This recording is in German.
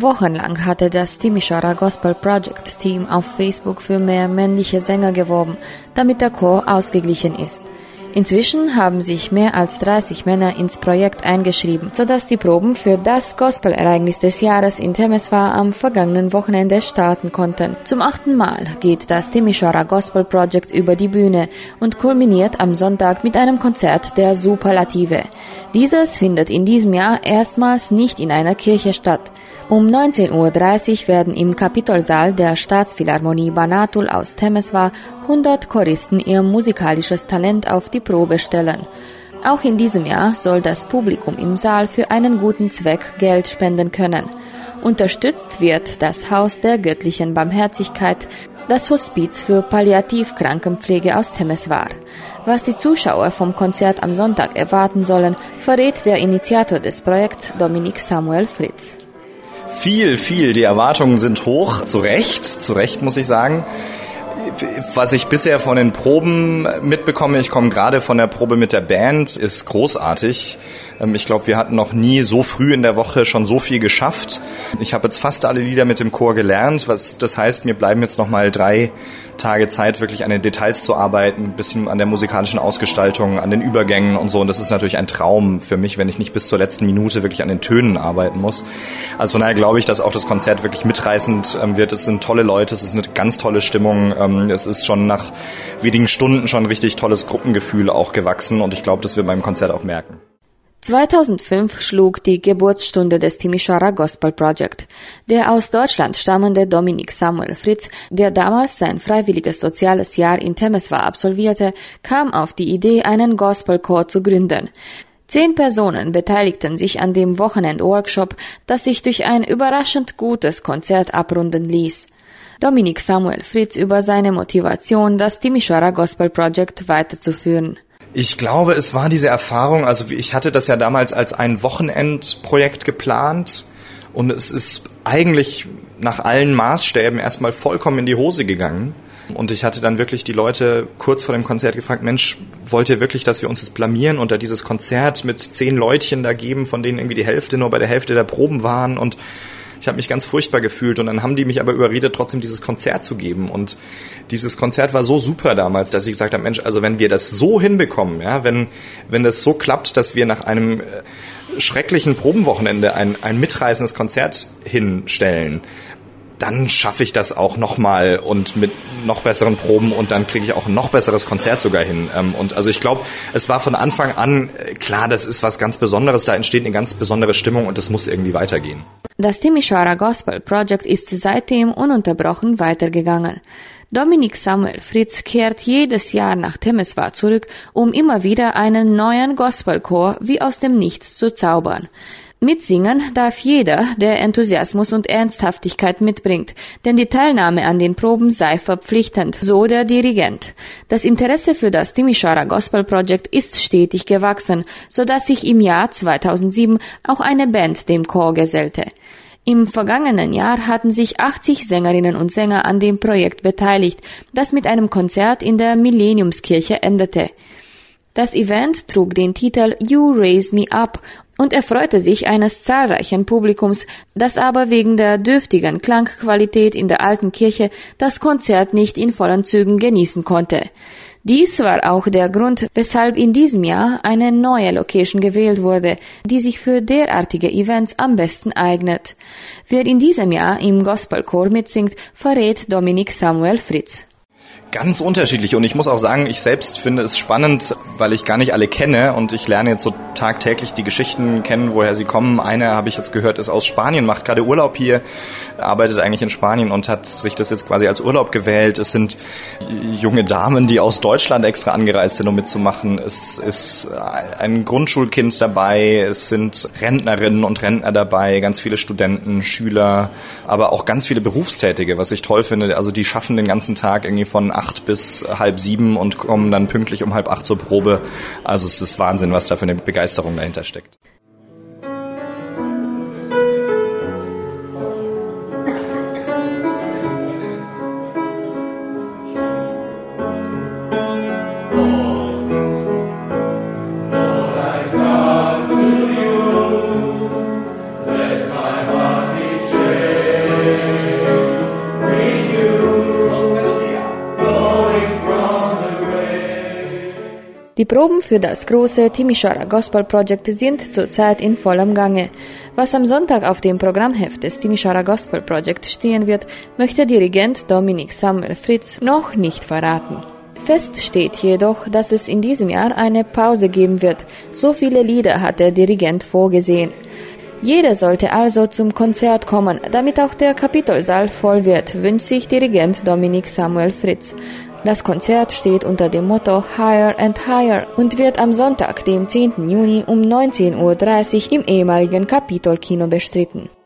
Wochenlang hatte das Timișoara Gospel Project Team auf Facebook für mehr männliche Sänger geworben, damit der Chor ausgeglichen ist. Inzwischen haben sich mehr als 30 Männer ins Projekt eingeschrieben, sodass die Proben für das Gospel-Ereignis des Jahres in Temeswar am vergangenen Wochenende starten konnten. Zum 8. Mal geht das Timișoara Gospel Project über die Bühne und kulminiert am Sonntag mit einem Konzert der Superlative. Dieses findet in diesem Jahr erstmals nicht in einer Kirche statt. Um 19:30 Uhr werden im Kapitolsaal der Staatsphilharmonie Banatul aus Temeswar 100 Choristen ihr musikalisches Talent auf die Probe stellen. Auch in diesem Jahr soll das Publikum im Saal für einen guten Zweck Geld spenden können. Unterstützt wird das Haus der göttlichen Barmherzigkeit, das Hospiz für Palliativkrankenpflege aus Temeswar. Was die Zuschauer vom Konzert am Sonntag erwarten sollen, verrät der Initiator des Projekts Dominik Samuel Fritz. Viel. Die Erwartungen sind hoch. Zu Recht muss ich sagen. Was ich bisher von den Proben mitbekomme, ich komme gerade von der Probe mit der Band, ist großartig. Ich glaube, wir hatten noch nie so früh in der Woche schon so viel geschafft. Ich habe jetzt fast alle Lieder mit dem Chor gelernt, was das heißt, mir bleiben jetzt noch mal 3 Tage Zeit, wirklich an den Details zu arbeiten, ein bisschen an der musikalischen Ausgestaltung, an den Übergängen und so. Und das ist natürlich ein Traum für mich, wenn ich nicht bis zur letzten Minute wirklich an den Tönen arbeiten muss. Also von daher glaube ich, dass auch das Konzert wirklich mitreißend wird. Es sind tolle Leute, es ist eine ganz tolle Stimmung. Es ist schon nach wenigen Stunden schon ein richtig tolles Gruppengefühl auch gewachsen und ich glaube, das wir beim Konzert auch merken. 2005 schlug die Geburtsstunde des Timișoara Gospel Project. Der aus Deutschland stammende Dominik Samuel Fritz, der damals sein freiwilliges soziales Jahr in Temeswar absolvierte, kam auf die Idee, einen Gospelchor zu gründen. 10 Personen beteiligten sich an dem Wochenend-Workshop, das sich durch ein überraschend gutes Konzert abrunden ließ. Dominik Samuel Fritz über seine Motivation, das Timișoara Gospel Project weiterzuführen. Ich glaube, es war diese Erfahrung, also ich hatte das ja damals als ein Wochenendprojekt geplant und es ist eigentlich nach allen Maßstäben erstmal vollkommen in die Hose gegangen. Und ich hatte dann wirklich die Leute kurz vor dem Konzert gefragt, Mensch, wollt ihr wirklich, dass wir uns jetzt blamieren und da dieses Konzert mit 10 Leutchen da geben, von denen irgendwie die Hälfte nur bei der Hälfte der Proben waren und ich habe mich ganz furchtbar gefühlt und dann haben die mich aber überredet, trotzdem dieses Konzert zu geben. Und dieses Konzert war so super damals, dass ich gesagt habe, Mensch, also wenn wir das so hinbekommen, ja, wenn das so klappt, dass wir nach einem schrecklichen Probenwochenende ein mitreißendes Konzert hinstellen, dann schaffe ich das auch nochmal und mit noch besseren Proben und dann kriege ich auch ein noch besseres Konzert sogar hin. Und also ich glaube, es war von Anfang an klar, das ist was ganz Besonderes, da entsteht eine ganz besondere Stimmung und das muss irgendwie weitergehen. Das Timișoara Gospel Project ist seitdem ununterbrochen weitergegangen. Dominik Samuel Fritz kehrt jedes Jahr nach Temeswar zurück, um immer wieder einen neuen Gospelchor wie aus dem Nichts zu zaubern. Mitsingen darf jeder, der Enthusiasmus und Ernsthaftigkeit mitbringt, denn die Teilnahme an den Proben sei verpflichtend, so der Dirigent. Das Interesse für das Timișoara Gospel Project ist stetig gewachsen, so dass sich im Jahr 2007 auch eine Band dem Chor gesellte. Im vergangenen Jahr hatten sich 80 Sängerinnen und Sänger an dem Projekt beteiligt, das mit einem Konzert in der Millenniumskirche endete. Das Event trug den Titel You Raise Me Up und erfreute sich eines zahlreichen Publikums, das aber wegen der dürftigen Klangqualität in der alten Kirche das Konzert nicht in vollen Zügen genießen konnte. Dies war auch der Grund, weshalb in diesem Jahr eine neue Location gewählt wurde, die sich für derartige Events am besten eignet. Wer in diesem Jahr im Gospelchor mitsingt, verrät Dominik Samuel Fritz. Ganz unterschiedlich und ich muss auch sagen, ich selbst finde es spannend, weil ich gar nicht alle kenne und ich lerne jetzt so tagtäglich die Geschichten kennen, woher sie kommen. Eine, habe ich jetzt gehört, ist aus Spanien, macht gerade Urlaub hier, arbeitet eigentlich in Spanien und hat sich das jetzt quasi als Urlaub gewählt. Es sind junge Damen, die aus Deutschland extra angereist sind, um mitzumachen. Es ist ein Grundschulkind dabei, es sind Rentnerinnen und Rentner dabei, ganz viele Studenten, Schüler, aber auch ganz viele Berufstätige, was ich toll finde. Also die schaffen den ganzen Tag irgendwie von 8 bis 6:30 und kommen dann pünktlich um 7:30 zur Probe. Also es ist Wahnsinn, was da für eine Begeisterung dahinter steckt. Let my heart be changed. Die Proben für das große Timișoara Gospel Project sind zurzeit in vollem Gange. Was am Sonntag auf dem Programmheft des Timișoara Gospel Project stehen wird, möchte Dirigent Dominik Samuel Fritz noch nicht verraten. Fest steht jedoch, dass es in diesem Jahr eine Pause geben wird. So viele Lieder hat der Dirigent vorgesehen. Jeder sollte also zum Konzert kommen, damit auch der Kapitolsaal voll wird, wünscht sich Dirigent Dominik Samuel Fritz. Das Konzert steht unter dem Motto Higher and Higher und wird am Sonntag, dem 10. Juni um 19:30 Uhr im ehemaligen Kapitolkino bestritten.